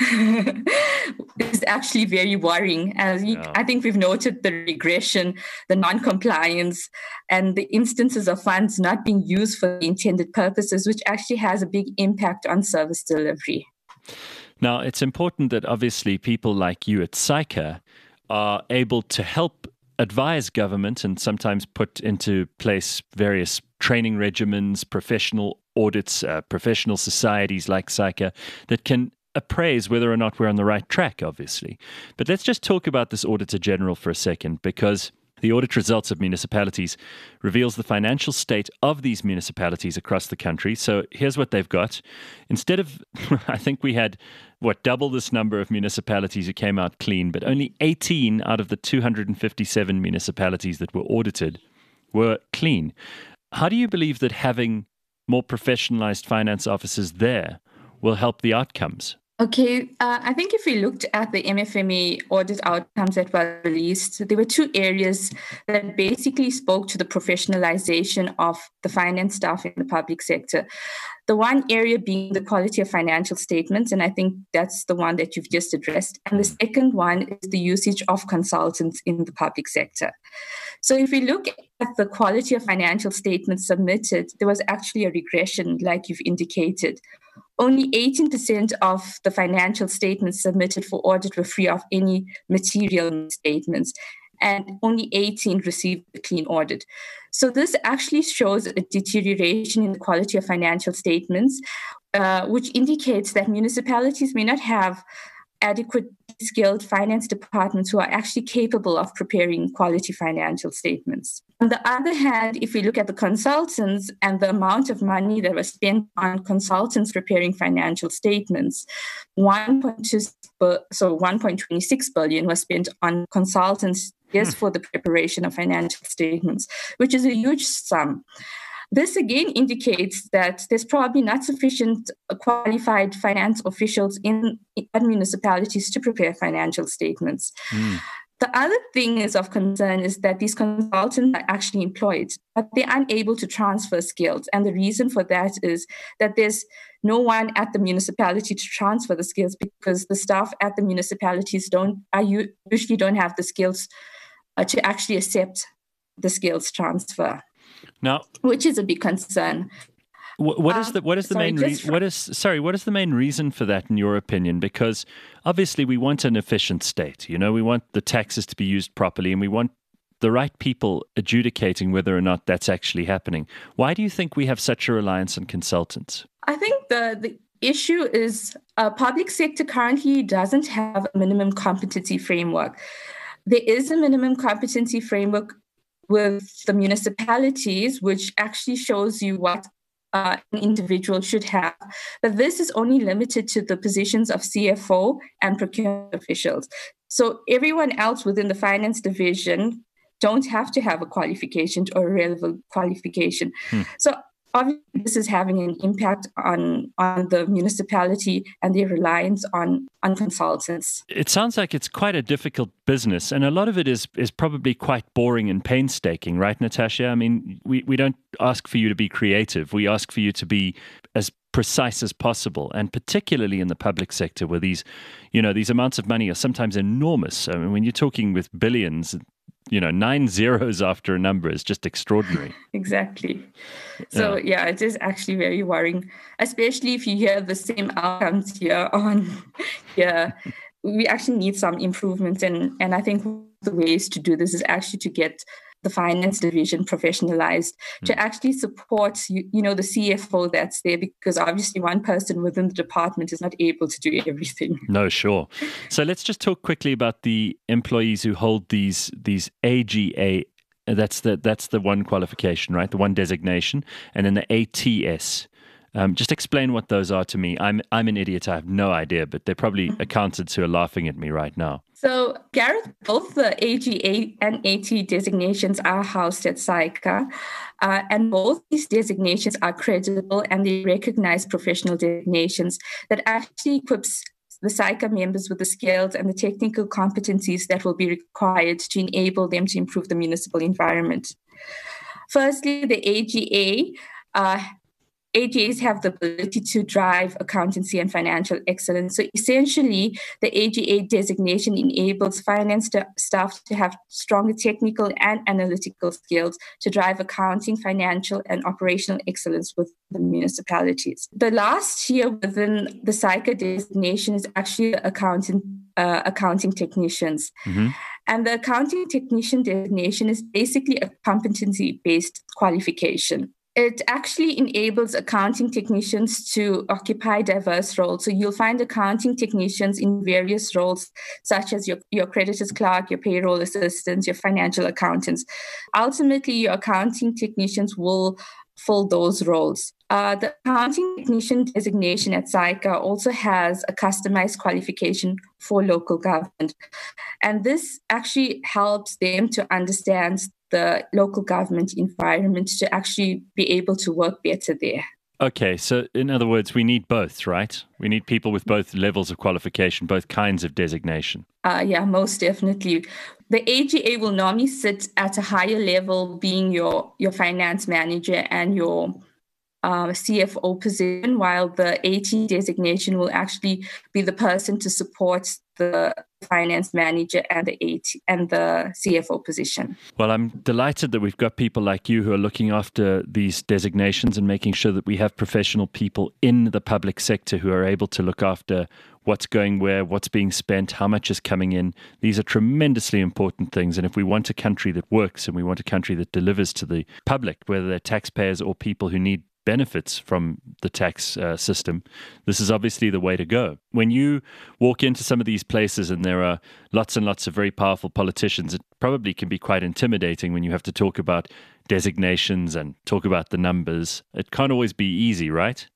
is actually very worrying. As you, yeah. I think we've noted the regression, the non-compliance, and the instances of funds not being used for the intended purposes, which actually has a big impact on service delivery. Now, it's important that obviously people like you at SAICA are able to help advise government and sometimes put into place various training regimens, professional audits, uh, professional societies like SAICA that can appraise whether or not we're on the right track, obviously. But let's just talk about this Auditor General for a second, because the audit results of municipalities reveals the financial state of these municipalities across the country. So here's what they've got. Instead of, I think we had, what, double this number of municipalities who came out clean, but only eighteen out of the two hundred fifty-seven municipalities that were audited were clean. How do you believe that having more professionalized finance officers there will help the outcomes? Okay, uh, I think if we looked at the M F M A audit outcomes that were released, there were two areas that basically spoke to the professionalization of the finance staff in the public sector. The one area being the quality of financial statements, and I think that's the one that you've just addressed. And the second one is the usage of consultants in the public sector. So if we look at the quality of financial statements submitted, there was actually a regression, like you've indicated. Only eighteen percent of the financial statements submitted for audit were free of any material statements, and only eighteen received a clean audit. So this actually shows a deterioration in the quality of financial statements, uh, which indicates that municipalities may not have adequate skilled finance departments who are actually capable of preparing quality financial statements. On the other hand, if we look at the consultants and the amount of money that was spent on consultants preparing financial statements, one point two bu- so one point two six billion was spent on consultants just for the preparation of financial statements, which is a huge sum. This again indicates that there's probably not sufficient qualified finance officials in municipalities to prepare financial statements. Mm. The other thing is of concern is that these consultants are actually employed, but they're unable to transfer skills. And the reason for that is that there's no one at the municipality to transfer the skills because the staff at the municipalities don't are usually don't have the skills uh, to actually accept the skills transfer. Now, which is a big concern. What, what is the what is the sorry, main re- what is sorry what is the main reason for that in your opinion? Because obviously we want an efficient state. You know, we want the taxes to be used properly, and we want the right people adjudicating whether or not that's actually happening. Why do you think we have such a reliance on consultants? I think the the issue is uh, public sector currently doesn't have a minimum competency framework. There is a minimum competency framework with the municipalities, which actually shows you what uh, an individual should have. But this is only limited to the positions of C F O and procurement officials. So everyone else within the finance division don't have to have a qualification or a relevant qualification. Hmm. So obviously this is having an impact on, on the municipality and their reliance on, on consultants. It sounds like it's quite a difficult business, and a lot of it is is probably quite boring and painstaking, right, Natasha? I mean, we, we don't ask for you to be creative. We ask for you to be as precise as possible, and particularly in the public sector where these, you know, these amounts of money are sometimes enormous. I mean, when you're talking with billions, you know, nine zeros after a number is just extraordinary. Exactly. So, yeah. yeah, it is actually very worrying, especially if you hear the same outcomes here on here. We actually need some improvements. And, and I think the ways to do this is actually to get the finance division professionalized, mm. to actually support, you, you know, the C F O that's there, because obviously one person within the department is not able to do everything. No, sure. So let's just talk quickly about the employees who hold these these A G A. That's the that's the one qualification, right? The one designation, and then the A T S. Um, just explain what those are to me. I'm I'm an idiot. I have no idea, but they're probably accountants who are laughing at me right now. So, Gareth, both the A G A and A T designations are housed at SAICA, uh, and both these designations are credible and they recognize professional designations that actually equips the SAICA members with the skills and the technical competencies that will be required to enable them to improve the municipal environment. Firstly, the A G A uh, A G As have the ability to drive accountancy and financial excellence. So essentially, the A G A designation enables finance st- staff to have stronger technical and analytical skills to drive accounting, financial, and operational excellence with the municipalities. The last tier within the SAICA designation is actually accounting, uh, accounting technicians. Mm-hmm. And the accounting technician designation is basically a competency-based qualification. It actually enables accounting technicians to occupy diverse roles. So you'll find accounting technicians in various roles, such as your, your creditor's clerk, your payroll assistants, your financial accountants. Ultimately, your accounting technicians will fill those roles. Uh, the accounting technician designation at SAICA also has a customized qualification for local government. And this actually helps them to understand the local government environment to actually be able to work better there. Okay, so in other words, we need both, right? We need people with both levels of qualification, both kinds of designation. Uh, yeah, most definitely. The A G A will normally sit at a higher level, being your, your finance manager and your uh, C F O position, while the A T designation will actually be the person to support the finance manager and the A T and the C F O position. Well, I'm delighted that we've got people like you who are looking after these designations and making sure that we have professional people in the public sector who are able to look after what's going where, what's being spent, how much is coming in. These are tremendously important things. And if we want a country that works and we want a country that delivers to the public, whether they're taxpayers or people who need benefits from the tax uh, system, this is obviously the way to go. When you walk into some of these places and there are lots and lots of very powerful politicians, it probably can be quite intimidating when you have to talk about designations and talk about the numbers. It can't always be easy, right?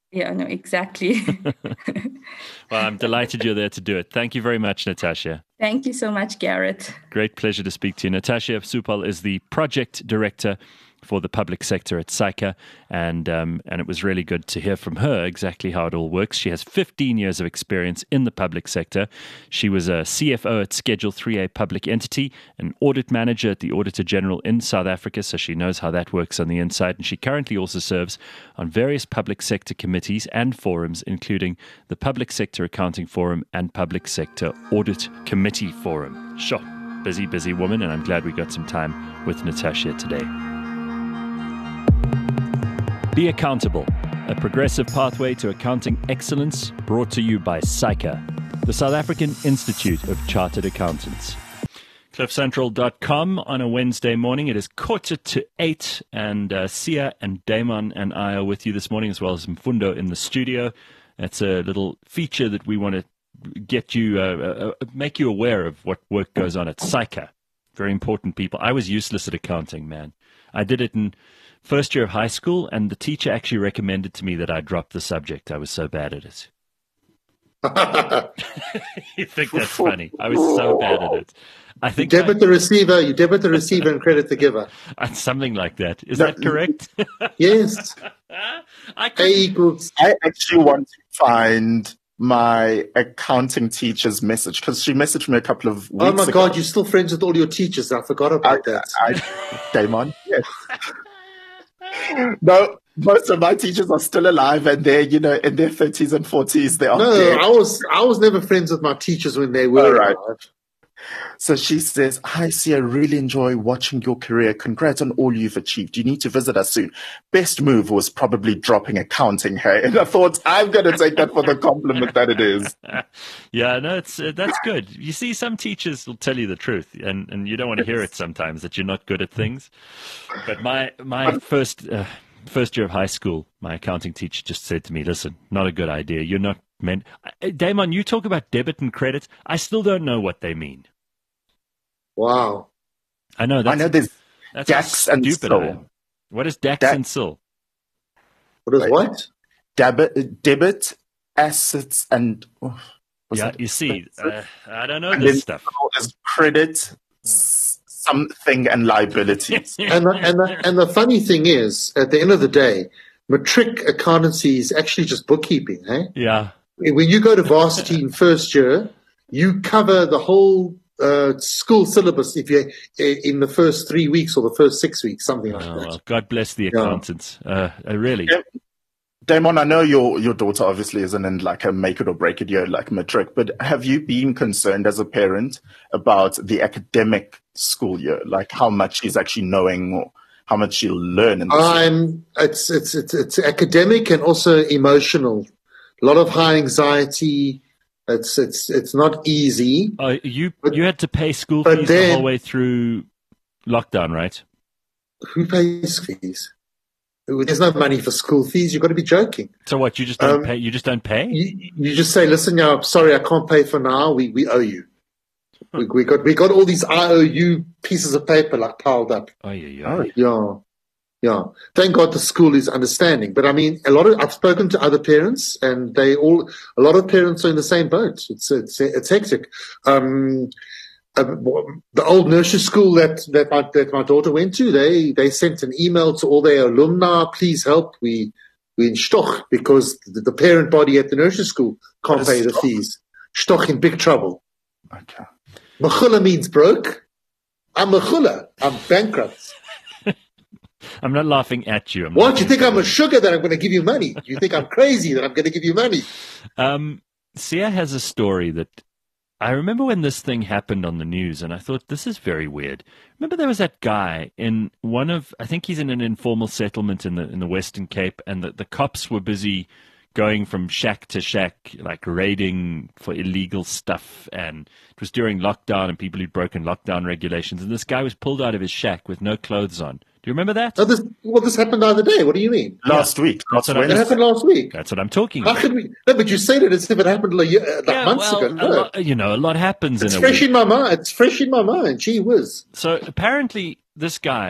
Yeah, no, exactly. Well, I'm delighted you're there to do it. Thank you very much, Natasha. Thank you so much, Garrett. Great pleasure to speak to you. Natasha Supal is the project director for the public sector at SAICA, and um, and it was really good to hear from her exactly how it all works. She has fifteen years of experience in the public sector. She was a C F O at Schedule three A public entity, an audit manager at the Auditor General in South Africa, so she knows how that works on the inside. And she currently also serves on various public sector committees and forums, including the Public Sector Accounting Forum and Public Sector Audit Committee Forum. Sure, busy, busy woman, and I'm glad we got some time with Natasha today. Be Accountable, a progressive pathway to accounting excellence, brought to you by SAICA, the South African Institute of Chartered Accountants. cliff central dot com on a Wednesday morning. It is quarter to eight, and uh, Sia and Damon and I are with you this morning, as well as Mfundo in the studio. That's a little feature that we want to get you, uh, uh, make you aware of what work goes on at SAICA. Very important people. I was useless at accounting, man. I did it in first year of high school, and the teacher actually recommended to me that I drop the subject. I was so bad at it. You think that's funny? I was so bad at it. I think you debit I, the receiver, you debit the receiver and credit the giver. Something like that. Is No, that correct? Yes. I A could, equals. I actually want to find my accounting teacher's message, because she messaged me a couple of weeks Oh my ago. God, you're still friends with all your teachers. I forgot about I, that. I, Damon, yes. No, most of my teachers are still alive, and they're, you know, in their thirties and forties. They are No, dead. I was I was never friends with my teachers when they were All right. alive. So she says, "Hi, Sia, really enjoy watching your career. Congrats on all you've achieved. You need to visit us soon. Best move was probably dropping accounting, hey?" And I thought, I'm going to take that for the compliment that it is. yeah, no, it's uh, that's good. You see, some teachers will tell you the truth, and, and you don't want to hear it sometimes, that you're not good at things. But my my first uh, first year of high school, my accounting teacher just said to me, "Listen, not a good idea. You're not meant." Uh, Damon, you talk about debit and credit. I still don't know what they mean. Wow. I know that's I know there's that's how DAX and stupid I SIL. am. What is DAX Da- and SIL? What is Wait. what? debit, debit, assets, and oh, was Yeah, it- you see, uh, I don't know and this then stuff. there's credit, s- something, and liabilities. And the, and the and the funny thing is, at the end of the day, matric accountancy is actually just bookkeeping. Eh? Yeah, When you go to varsity in first year, you cover the whole uh, school syllabus if you in the first three weeks or the first six weeks, something like oh, that. well, God bless the Yeah. accountants. Uh, uh, really, Yeah. Damon, I know your, your daughter obviously isn't in like a make it or break it year like matric, but have you been concerned as a parent about the academic school year, like how much she's actually knowing or how much she'll learn in this year? I'm it's it's it's it's academic and also emotional. A lot of high anxiety. It's it's it's not easy. uh, you But- you had to pay school but fees the then- whole way through lockdown, right? Who pays fees? There's no money for school fees. You've got to be joking. So what? You just don't Um, pay? You just don't pay? You, you just say, "Listen, now, I'm sorry, I can't pay for now. We we owe you. We, we got we got all these I O U pieces of paper like piled up. Oh yeah, yeah. Yeah, yeah. Thank God the school is understanding. But I mean, a lot of I've spoken to other parents, and they all a lot of parents are in the same boat. It's it's it's hectic. Um, uh, the old nursery school that that my, that my daughter went to, they they sent an email to all their alumni. Please help. We we in Stoch because the, the parent body at the nursery school can't What is pay the Stoch? fees. Stoch in big trouble. Okay. Mechula means broke. I'm Mechula. I'm bankrupt. I'm not laughing at you. I'm What? laughing You think at I'm a sugar that I'm going to give you money? You think I'm crazy that I'm going to give you money? Um, Sia has a story that I remember when this thing happened on the news, and I thought, this is very weird. Remember there was that guy in one of, I think he's in an informal settlement in the in the Western Cape, and the, the cops were busy going from shack to shack, like raiding for illegal stuff, and it was during lockdown and people who'd broken lockdown regulations, and this guy was pulled out of his shack with no clothes on. Do you remember that? No, this, well, this happened the other day. What do you mean? Last week. That's Last what I It Wednesday. happened last week. That's what I'm talking How about. could we? No, but you said it as if it happened like, uh, like Yeah, months well, ago. a No. lot, you know, a lot happens It's in a fresh week. in my mind. It's fresh in my mind. Gee whiz. So apparently, this guy,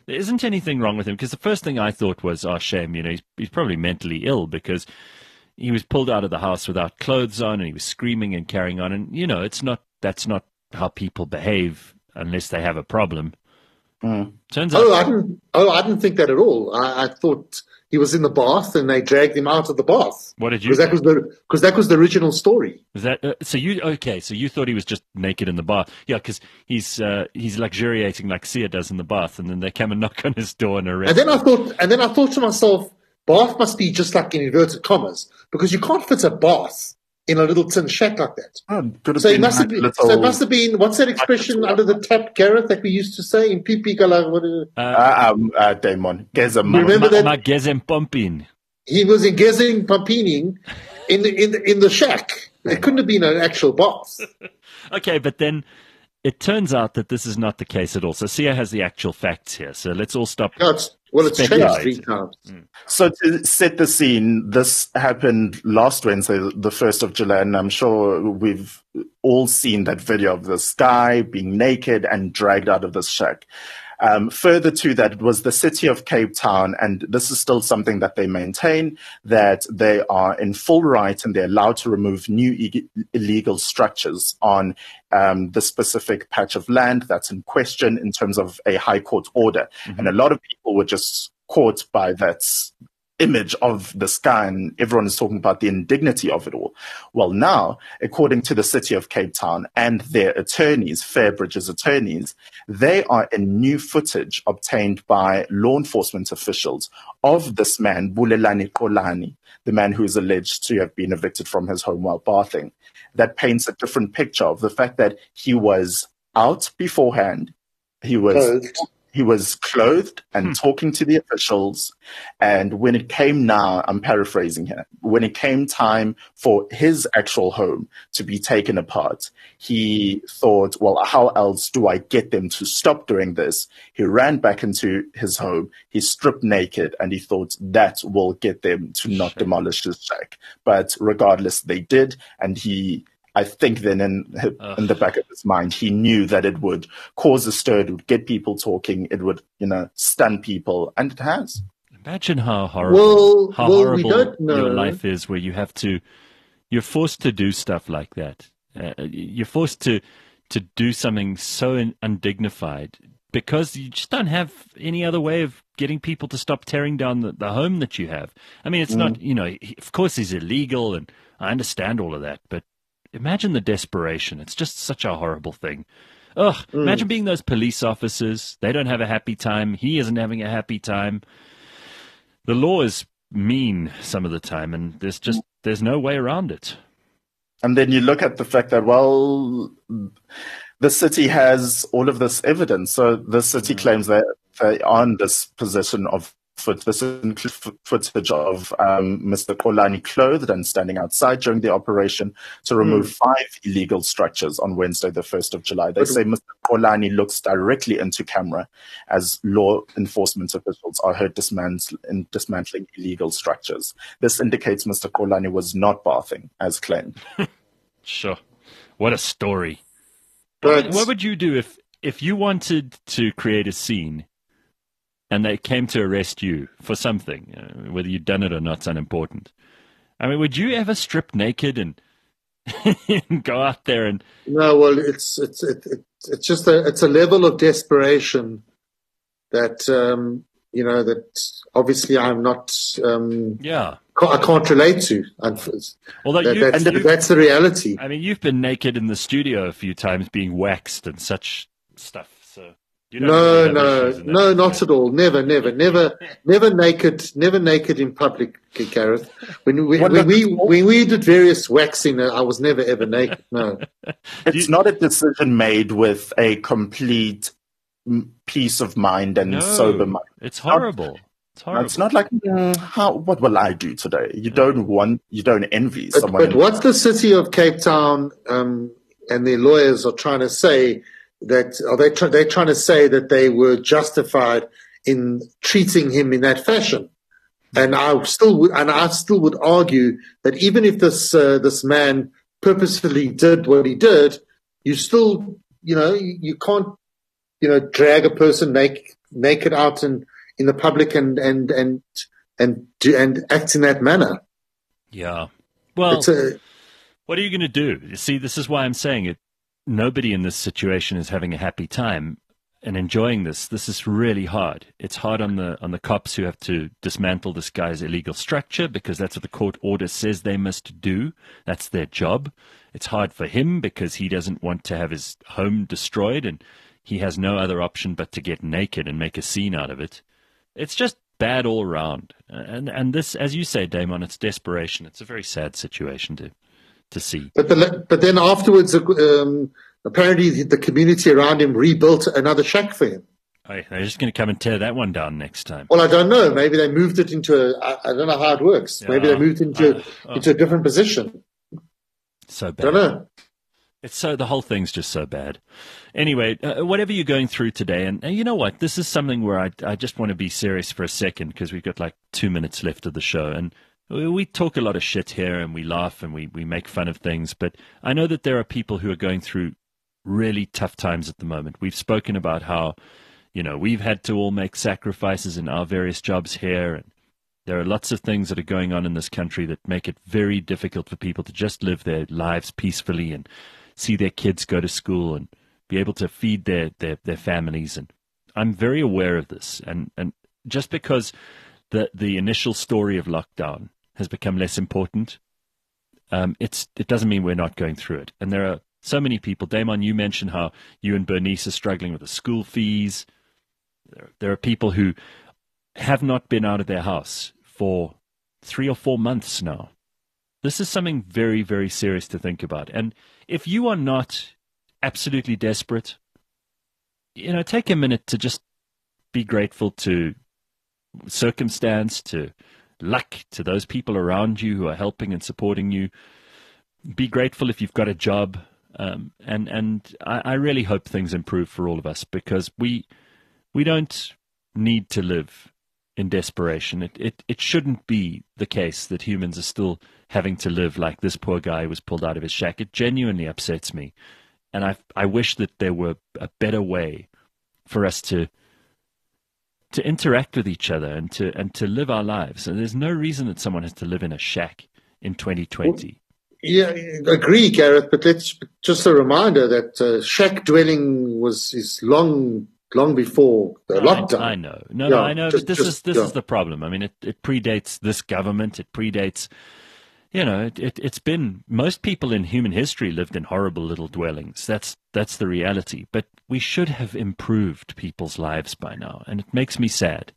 there isn't anything wrong with him, because the first thing I thought was, oh, shame, you know, he's, he's probably mentally ill because he was pulled out of the house without clothes on and he was screaming and carrying on. And, you know, it's not, that's not how people behave unless they have a problem. Mm. Turns out. Oh, I didn't, oh, I didn't think that at all. I, I thought he was in the bath and they dragged him out of the bath. What did you Because that was the, because that was the original story. Was that uh, so? You okay? So you thought he was just naked in the bath? Yeah, because he's uh, he's luxuriating like Sia does in the bath, and then they come and knock on his door and arrest. And then I thought, and then I thought to myself, bath must be just like in inverted commas, because you can't fit a bath in a little tin shack like that. Oh, could have So it been must have like been. little, So it must have been. What's that expression under the tap, Gareth, that we used to say in Pipi Gala? What is it? Uh, uh, um, uh, Damon. Gezem. Remember that- Ma Gezem Pumpin. He was in Gezing Pampining in the, in the, in the shack. It couldn't have been an actual bath. Okay, but then it turns out that this is not the case at all. So Sia has the actual facts here. So let's all stop. No, it's, well, it's changed speculating. three times. So to set the scene, this happened last Wednesday, the first of July, and I'm sure we've all seen that video of this guy being naked and dragged out of this shack. Um, further to that, it was the city of Cape Town, and this is still something that they maintain, that they are in full right and they're allowed to remove new e- illegal structures on um, the specific patch of land that's in question in terms of a high court order. Mm-hmm. And a lot of people were just caught by that image of the sky, and everyone is talking about the indignity of it all. Well, now, according to the city of Cape Town and their attorneys, Fairbridge's attorneys, they are in new footage obtained by law enforcement officials of this man, Bulelani Xolani, the man who is alleged to have been evicted from his home while bathing. That paints a different picture of the fact that he was out beforehand, he was... Clothed. He was clothed and hmm. talking to the officials. And when it came now, I'm paraphrasing here, when it came time for his actual home to be taken apart, he thought, well, how else do I get them to stop doing this? He ran back into his home. He stripped naked and he thought that will get them to not Shit. demolish his shack. But regardless, they did. And he... I think then in, in the back of his mind, he knew that it would cause a stir, it would get people talking, it would, you know, stun people, and it has. Imagine how horrible, well, how well, horrible we don't know. your life is, where you have to, you're forced to do stuff like that. Uh, you're forced to to do something so in, undignified because you just don't have any other way of getting people to stop tearing down the, the home that you have. I mean, it's mm. not, you know, he, of course he's illegal, and I understand all of that, but imagine the desperation. It's just such a horrible thing. Ugh, mm. Imagine being those police officers. They don't have a happy time. He isn't having a happy time. The law is mean some of the time, and there's just there's no way around it. And then you look at the fact that, well, the city has all of this evidence. So the city mm. claims that they are in this position of foot. This includes footage of um, Mister Xolani clothed and standing outside during the operation to remove mm. five illegal structures on Wednesday, the first of July. They say Mister Xolani looks directly into camera as law enforcement officials are heard dismantling, in dismantling illegal structures. This indicates Mister Xolani was not bathing, as claimed. Sure. What a story. But what, what would you do if, if you wanted to create a scene and they came to arrest you for something, uh, whether you'd done it or not, it's unimportant. I mean, would you ever strip naked and, and go out there and? No, well, it's it's it, it, it's just a it's a level of desperation that um, you know that obviously I'm not. Um, yeah, I can't relate to. Although that, you, that's, you, that's the reality. I mean, you've been naked in the studio a few times, being waxed and such stuff. So. No, no, no, not at all. Never, never, never, never naked, never naked in public, Gareth. When we, when we, when we did various waxing, I was never ever naked. No, it's not a decision made with a complete peace of mind and no, sober mind. It's horrible. Not, it's horrible. It's not like mm, how. What will I do today? You don't want. You don't envy but, someone. But what the city of Cape Town um, and their lawyers are trying to say. That are they? Try, they're trying to say that they were justified in treating him in that fashion, and I still would, and I still would argue that even if this uh, this man purposefully did what he did, you still, you know, you, you can't you know, drag a person naked, naked out in, in the public and, and, and, and, do, and act in that manner. Yeah. Well, It's a, what are you going to do? You see, this is why I'm saying it. Nobody in this situation is having a happy time and enjoying this. This is really hard. It's hard on the on the cops who have to dismantle this guy's illegal structure because that's what the court order says they must do. That's their job. It's hard for him because he doesn't want to have his home destroyed and he has no other option but to get naked and make a scene out of it. It's just bad all around. And and this, as you say, Damon, it's desperation. It's a very sad situation to to see. But the, but then afterwards, um, apparently the community around him rebuilt another shack for him. Oh, they're just going to come and tear that one down next time. Well, I don't know. Maybe they moved it into a. I, I don't know how it works. Maybe Yeah. they moved into Uh, oh. into a different position. So I bad. don't know. It's so the whole thing's just so bad. Anyway, uh, whatever you're going through today, and, and you know what, this is something where I I just want to be serious for a second because we've got like two minutes left of the show, and we, we talk a lot of shit here, and we laugh and we we make fun of things, but I know that there are people who are going through really tough times at the moment. We've spoken about how, you know, we've had to all make sacrifices in our various jobs here, and there are lots of things that are going on in this country that make it very difficult for people to just live their lives peacefully and see their kids go to school and be able to feed their, their, their families. And I'm very aware of this. And, and just because the, the initial story of lockdown has become less important, um, it's, it doesn't mean we're not going through it. And there are so many people. Damon, you mentioned how you and Bernice are struggling with the school fees. There, there are people who have not been out of their house for three or four months now. This is something very, very serious to think about. And if you are not absolutely desperate, you know, take a minute to just be grateful to circumstance, to luck, to those people around you who are helping and supporting you. Be grateful if you've got a job. Um, and and I, I really hope things improve for all of us because we we don't need to live in desperation. It, it it shouldn't be the case that humans are still having to live like this poor guy who was pulled out of his shack. It genuinely upsets me. And I I wish that there were a better way for us to to interact with each other and to and to live our lives. And there's no reason that someone has to live in a shack in twenty twenty. Yeah, I agree, Gareth. But let's just a reminder that uh, shack dwelling was is long long before the lockdown. I, I know, no, Yeah, no, I know. just- but this just- is this yeah. is the problem. I mean, it, it predates this government. It predates, you know, it, it it's been most people in human history lived in horrible little dwellings. That's that's the reality. But we should have improved people's lives by now, and it makes me sad.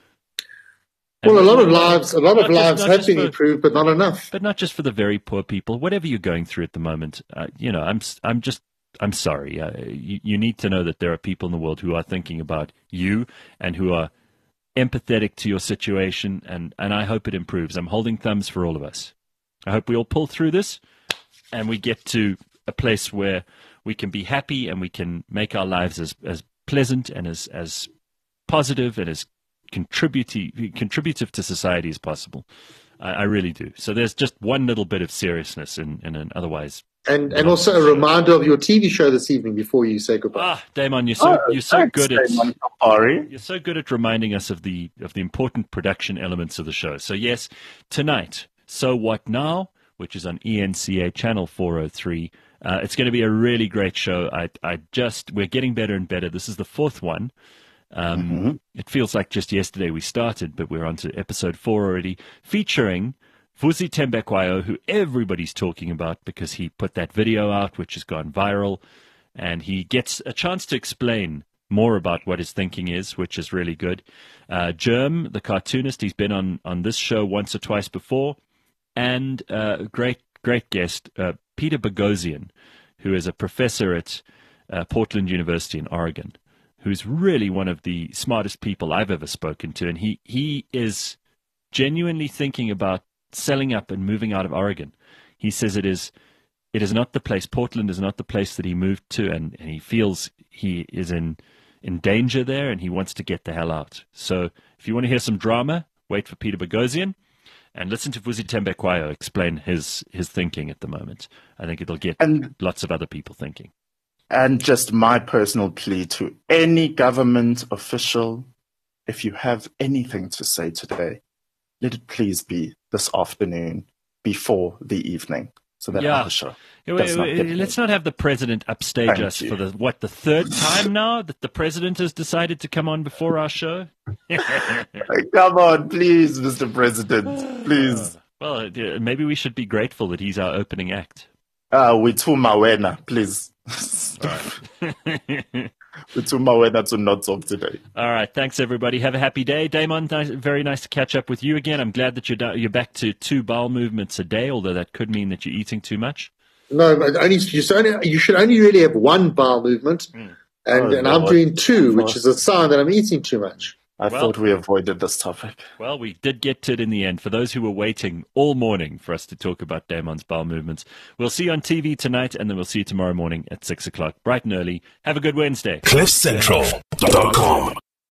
And Well, a lot of not- lives, a lot of not just- lives not have just been for- improved, but not enough. but not just for the very poor people. Whatever you're going through at the moment, uh, you know, I'm I'm just I'm sorry. Uh, you, you need to know that there are people in the world who are thinking about you and who are empathetic to your situation, and and I hope it improves. I'm holding thumbs for all of us. I hope we all pull through this, and we get to a place where we can be happy and we can make our lives as as pleasant and as as positive and as contributive contributive to society as possible. I, I really do. So there's just one little bit of seriousness in, in an otherwise. And and also a reminder of your T V show this evening before you say goodbye. Ah, Damon, you're so Oh, you're so thanks, good at Damon Kapari. you're so good at reminding us of the of the important production elements of the show. So yes, tonight, So What Now, which is on E N C A channel four oh three. Uh, it's going to be a really great show. I I just we're getting better and better. This is the fourth one. Um, Mm-hmm. It feels like just yesterday we started, but we're on to episode four already, featuring Vusi Thembekwayo, who everybody's talking about because he put that video out, which has gone viral, and he gets a chance to explain more about what his thinking is, which is really good. Uh, Germ, the cartoonist, he's been on, on this show once or twice before, and uh, great, great guest, uh, Peter Boghossian, who is a professor at uh, Portland University in Oregon, who's really one of the smartest people I've ever spoken to, and he, he is genuinely thinking about selling up and moving out of Oregon. He says it is it is not the place, Portland is not the place that he moved to, and, and he feels he is in, in danger there, and he wants to get the hell out. So if you want to hear some drama, wait for Peter Boghossian, and listen to Vusi Thembekwayo explain his, his thinking at the moment. I think it'll get And lots of other people thinking. And just my personal plea to any government official, if you have anything to say today, let it please be this afternoon before the evening, so that Yeah. our show Yeah, does wait, not get wait, let's late. not have the president upstage Thank us you. for the, what, the third time now that the president has decided to come on before our show? Come on, please, Mister President, please. Well, yeah, maybe we should be grateful that he's our opening act. Uh, we too mawena, please. All right. We too mawena to not talk today. All right. Thanks, everybody. Have a happy day. Damon, nice, very nice to catch up with you again. I'm glad that you're, da- you're back to two bowel movements a day, although that could mean that you're eating too much. No, but only you, should only you should only really have one bowel movement, and, Oh, and I'm Lord. doing two, which is a sign that I'm eating too much. I Well- thought we avoided this topic. Well, we did get to it in the end. For those who were waiting all morning for us to talk about Damon's bowel movements, we'll see you on T V tonight, and then we'll see you tomorrow morning at six o'clock, bright and early. Have a good Wednesday. cliff central dot com